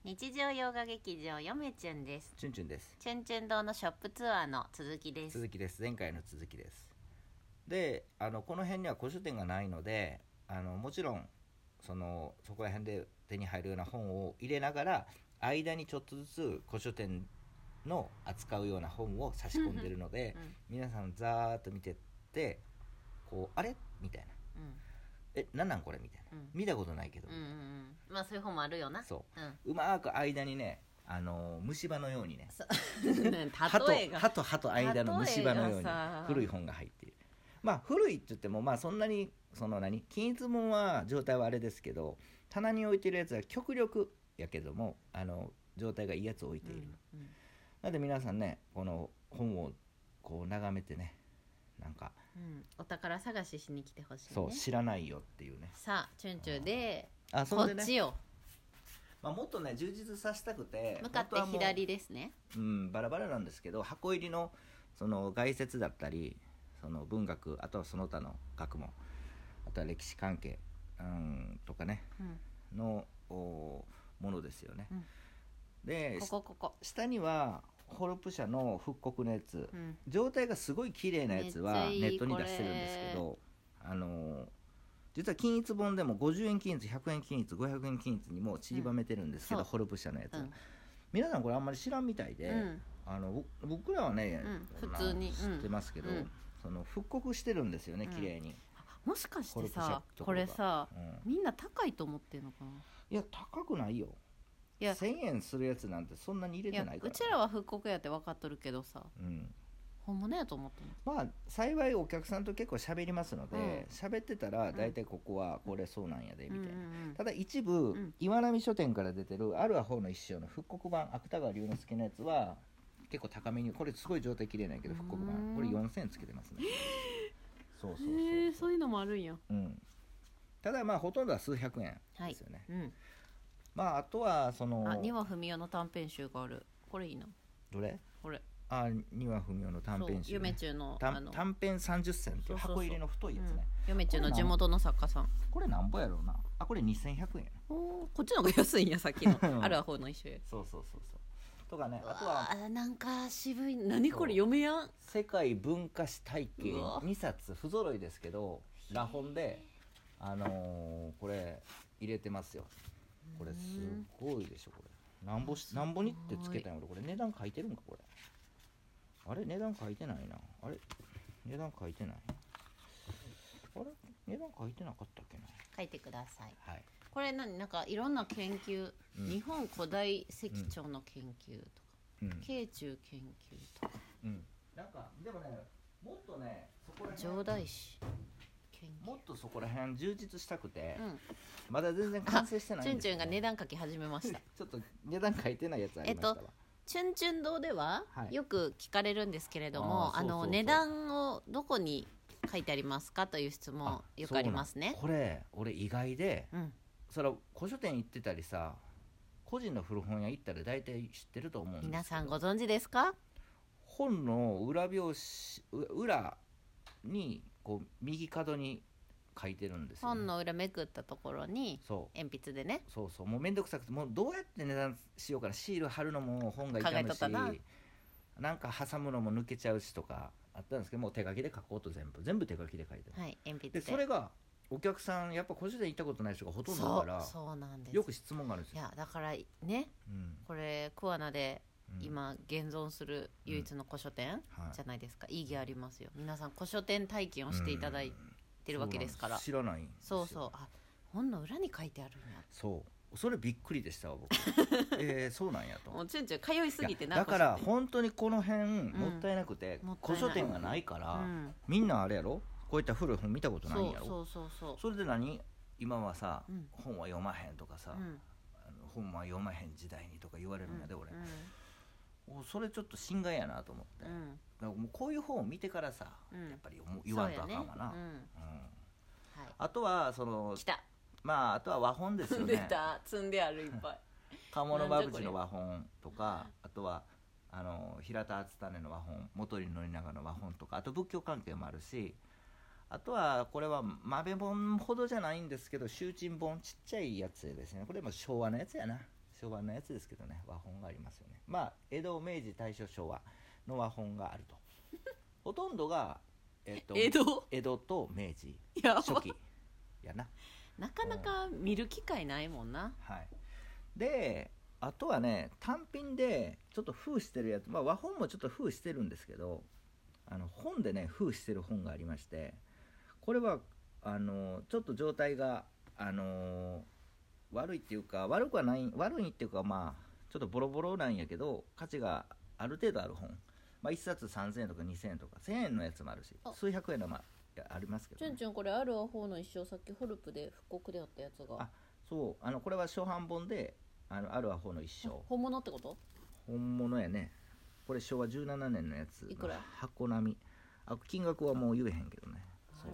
日常洋画劇場よめちゅんです。 チュンチュンです。 チュンチュン堂のショップツアーの続きです。 前回の続きです。で、この辺には古書店がないので、もちろんそこら辺で手に入るような本を入れながら、間にちょっとずつ古書店の扱うような本を差し込んでるので、皆さんざーっと見てってこうあれみたいな、なんなんこれみたいな、見たことないけど、 まあそういう本もあるよな。 そう、うまく間にね、虫歯のようにね歯と間の虫歯のように古い本が入っている。まあ古いって言っても、まあそんなに均一本は状態はあれですけど、棚に置いてるやつは極力やけども状態がいいやつを置いている、なので皆さんね、この本をこう眺めてね、なんか、 お宝探ししに来てほしいね。 そう、知らないよっていうね。 さあチュンチュンでそれでね、 こっちよ、 もっとね充実させたくて、 向かって左ですね。 バラバラなんですけど、箱入りのその概説だったり、その文学、あとはその他の学問、あとは歴史関係、とかね、のものですよね。で、 ここ下にはホルプ社の復刻のやつ、状態がすごい綺麗なやつはネットに出してるんですけど、実は均一本でも50円均一、100円均一、500円均一にも散りばめてるんですけど、ホルプ社のやつ、皆さんこれあんまり知らんみたいで、僕らはね、 普通に知ってますけど、その復刻してるんですよね、綺麗に。 もしかしてさ、これさ、みんな高いと思ってんのかな。 いや高くないよ。いや1000円するやつなんてそんなに入れてないから、 うちらは復刻やって分かっとるけどさ、本物やと思ってんの。 まあ幸いお客さんと結構喋りますので、喋ってたら大体ここはこれそうなんやでみたいな、ただ一部、岩波書店から出てるあるは方の一生の復刻版、芥川龍之介のやつは結構高めに、これすごい状態綺麗なんやけど、復刻版これ4000円つけてますね。そういうのもあるんや。 ただまあほとんどは数百円ですよね。まああとは丹羽文雄の短編集がある。これいいな。 どれ？ これ。 丹羽文雄の短編集、 ゆめちゅうの短編30銭っていう箱入れの太いやつね。 ゆめちゅうの地元の作家さん。 これなんぼやろうな。これ2100円やな。 こっちの方が安いんや、さっきのある方の一緒や。 そうとかね。あとはなんか渋い。何これ、読めやん。 世界文化史体系2冊不揃いですけど、ラ本でこれ入れてますよ。これすごいでしょ。これなんぼにってつけたんやろ。これ値段書いてるんか、これ。あれ値段書いてないな。あれ値段書いてない。あれ値段書いてなかったっけな。 書いてください。 はい。 これなんかいろんな研究、日本古代石彫の研究とか、慶中研究とか、 なんかでもね、もっとね、そこら辺上大師研究、 もっとそこら辺充実したくて、まだ全然完成してないんですよ。 チュンチュンが値段書き始めましたちょっと値段書いてないやつありましたわ。 チュンチュン堂ではよく聞かれるんですけれども、値段をどこに書いてありますかという質問よくありますね。 これ俺意外で、それは古書店行ってたりさ、個人の古本屋行ったら大体知ってると思うんですけど、 皆さんご存知ですか？ 本の裏表紙、裏にこう右角に書いてるんですよ、 本の裏めくったところに鉛筆でね、 もうめんどくさくて、もうどうやって値段しようかな、シール貼るのも本が痛むし、なんか挟むのも抜けちゃうしとかあったんですけど、もう手書きで書こうと、全部手書きで書いてる、 鉛筆でそれがお客さんやっぱ古書店行ったことない人がほとんどだから、 そうなんです。 よく質問があるんですよ。 いやだからね、これ桑名で今現存する唯一の古書店じゃないですか。意義ありますよ。皆さん古書店体験をしていただいてるわけですから。 知らないんですよ。 本の裏に書いてあるんや。 それびっくりでしたわ僕。そうなんやと。 もうチュンチュン通いすぎてな。 だから本当にこの辺もったいなくて、古書店がないから、みんなあれやろ、こういった古い本見たことないんやろ。それで今はさ、本は読まへんとかさ、本は読まへん時代にとか言われるんやで、俺。それちょっと心外やなと思って、だからもうこういう本を見てからさ、やっぱり言わんとあかんわな。あとはあとは和本ですよね。 積んであるいっぱい。 鴨の馬淵の和本とか、あとは平田篤胤の和本、本利宣長の和本とか、あと仏教関係もあるし、あとはこれは豆本ほどじゃないんですけど、集珍本、ちっちゃいやつですね。これも昭和のやつやな。 昭和のやつですけどね、和本がありますよね。まあ江戸、明治、大正、昭和の和本があるとほとんどが、江戸と明治初期やな。 なかなか見る機会ないもんな、 はい。であとはね、単品でちょっと封してるやつ、まあ、和本もちょっと封してるんですけど、本でね封してる本がありまして、これはちょっと状態が悪いっていうか、悪いっていうか、まあちょっとボロボロなんやけど価値がある程度ある本、まあ、1冊3000円とか2000円とか1000円のやつもあるし、数百円のもありますけど、ね、 ちゅんこれある方の一生、さっきホルプで復刻であったやつが、 あ、そう、これは初版本である方の一生、 本物ってこと？ 本物やね。これ昭和17年のやつ、 いくら？ 箱並み。金額はもう言えへんけどね。そう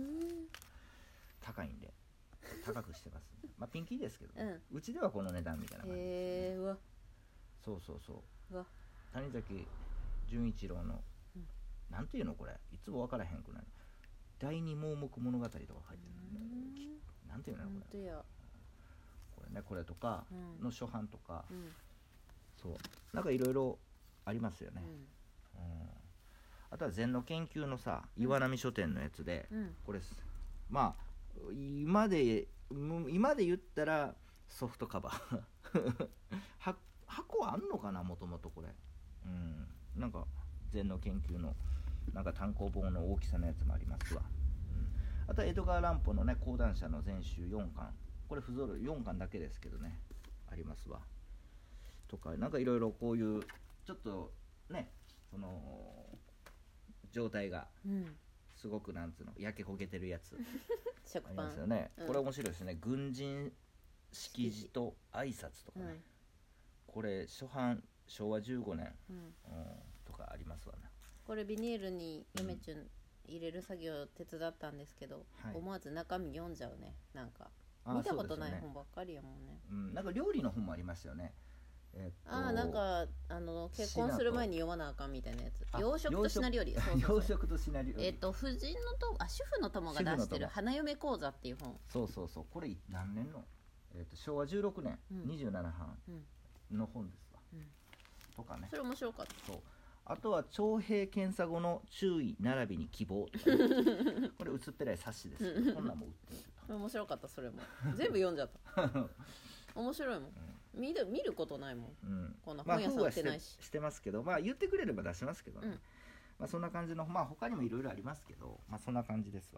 高いんで高くしてます、ね、まあピンキーですけど、ね、うちではこの値段みたいな感じです、ね、 うわ、 そううわ、谷崎潤一郎の、なんていうのこれ、いつも分からへんくなる、第二盲目物語とか書いてるね、なんていうのこれ、これね、これとかの初版とか、そうなんかいろいろありますよね、あとは禅の研究のさ、岩波書店のやつで、これまあ今で言ったらソフトカバー箱あんのかな、もともとこれ、なんか禅の研究のなんか単行本の大きさのやつもありますわ、あとは江戸川乱歩のね講談社の全集4巻、これ不ぞろい4巻だけですけどね、ありますわとか、なんかいろいろこういうちょっとね、その状態がすごくなんつうの、焼け焦げてるやつありますよね、これ面白いですね。軍人式辞と挨拶とかね、これ初版昭和15年、とかありますわね。 これビニールに嫁ちゅん入れる作業手伝ったんですけど、思わず中身読んじゃうね。なんか見たことない本ばっかりやもんね。 なんか料理の本もありますよね。 なんか結婚する前に読まなあかんみたいなやつ、洋食と品料理、 洋食と品料理、 婦人の主婦の友が出してる花嫁講座っていう本、 そうこれ何年の、昭和16年、27版の本ですわ、とかね、 それ面白かった。 そう、あとは徴兵検査後の注意並びに希望とか、ね、これ薄っぺらい冊子ですけど、こんなんも売ってると面白かった。それも全部読んじゃった面白いもん、見ることないもん、こんな本屋さん売ってないし、 してますけど、まあ言ってくれれば出しますけどね、まあそんな感じの、まあ他にもいろいろありますけど、まあそんな感じですわ。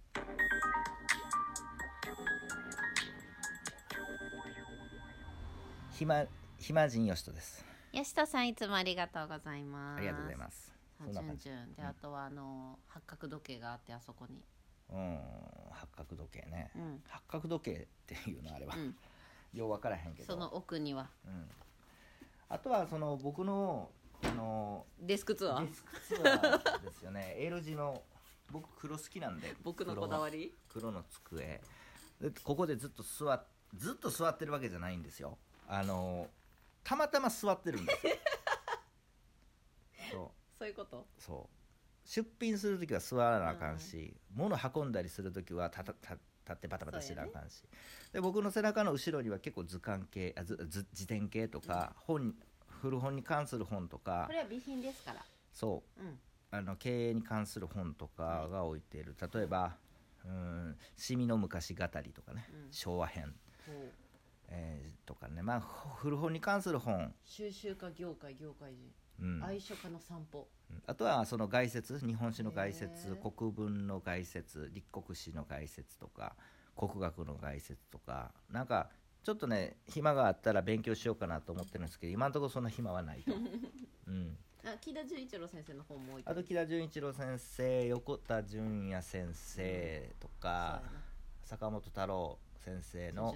暇人よしとです。 よしとさん、いつもありがとうございます。 ありがとうございます。 そんな感じで、あとは八角時計があって、あそこに八角時計ね、八角時計っていうのあれば、よう分からへんけど、 その奥には、 あとはその僕のデスクツアーですよねL 字の、僕黒好きなんで、 僕のこだわり、 黒の机で、ここでずっと座ってるわけじゃないんですよ。たまたま座ってるんですよそういうこと。 そう、出品するときは座らなあかんし、物運んだりするときは立ってバタバタしてなあかんし、で僕の背中の後ろには結構図鑑系、辞典系とか、古本に関する本とか、 これは備品ですから、 そう、経営に関する本とかが置いている。例えばシミの昔語りとかね、昭和編、とかね、まあ古本に関する本、 収集家業界人、愛書家の散歩、 あとはその概説、日本史の概説、国文の概説、立国史の概説とか、国学の概説とか、なんかちょっとね暇があったら勉強しようかなと思ってるんですけど、今のところそんな暇はないと木田純一郎先生の本も置いてあと木田純一郎先生、横田純也先生とか、坂本太郎先生の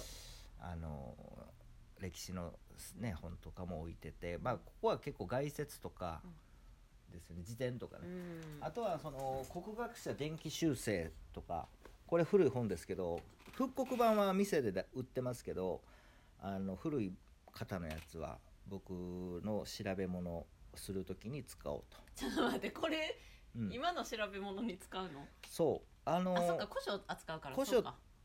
歴史の、ね、本とかも置いてて、まあここは結構概説とかですよね、辞典とかね、あとはその国学者伝記修正とか、これ古い本ですけど、復刻版は店で売ってますけど、古い方のやつは僕の調べ物するときに使おうと。 ちょっと待って、これ、今の調べ物に使うの？ そう、 そっか、古書扱うから。 古書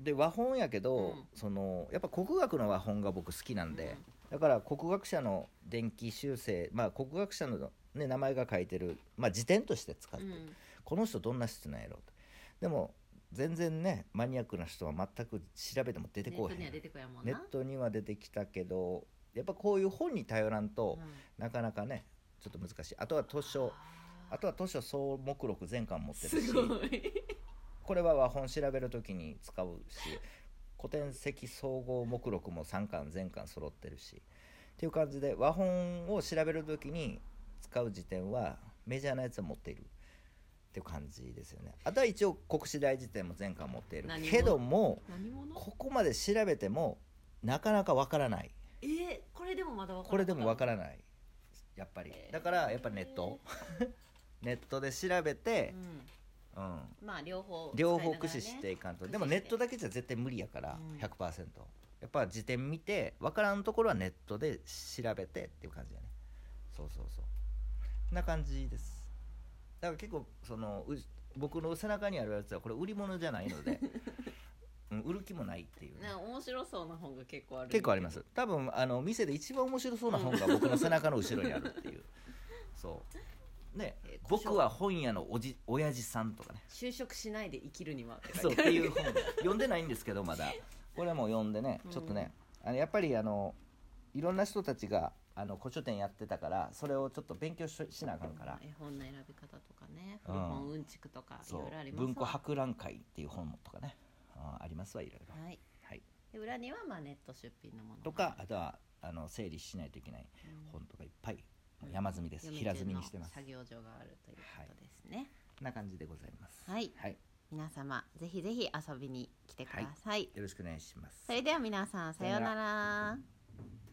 で和本やけど、やっぱ国学の和本が僕好きなんで、だから国学者の伝記修正、国学者の、ね、名前が書いてる、辞典として使って、この人どんな人なんやろうと。でも全然ねマニアックな人は全く調べても出てこへん。ネットには出てきたけどやっぱこういう本に頼らんと、なかなかねちょっと難しい。あとは図書総目録全巻持ってるしこれは和本調べるときに使うし、古典籍総合目録も3巻全巻揃ってるしっていう感じで、和本を調べるときに使う辞典はメジャーなやつを持っているっていう感じですよね。あとは一応国史大辞典も全巻持っているけども、ここまで調べてもなかなかわからない。 これでもまだこれでもわからない、やっぱり。だからやっぱネットネットで調べて、両方駆使していかんと。でもネットだけじゃ絶対無理やから、100%。やっぱ辞典見てわからんところはネットで調べてっていう感じだね。そうこんな感じです。だから結構僕の背中にあるやつはこれ売り物じゃないので売る気もないっていう、ね、 面白そうな本が結構ある。 結構あります。多分店で一番面白そうな本が僕の背中の後ろにあるっていうそうね、僕は本屋の親父さんとかね、 就職しないで生きるにはそうっていう本読んでないんですけどまだこれも読んでね、ちょっとねやっぱりいろんな人たちが古書店やってたからそれをちょっと勉強しなあかんから、 絵本の選び方とかね、古本うんちくとかいろいろありますわ。 文庫博覧会っていう本とかねありますわ、いろいろ。 で裏にはネット出品のものとか、あとは整理しないといけない本とかいっぱい、山積みです。平積みにしてます。 作業所があるということですね。 こんな感じでございます。 皆様ぜひぜひ遊びに来てください。 よろしくお願いします。 それでは皆さんさようなら。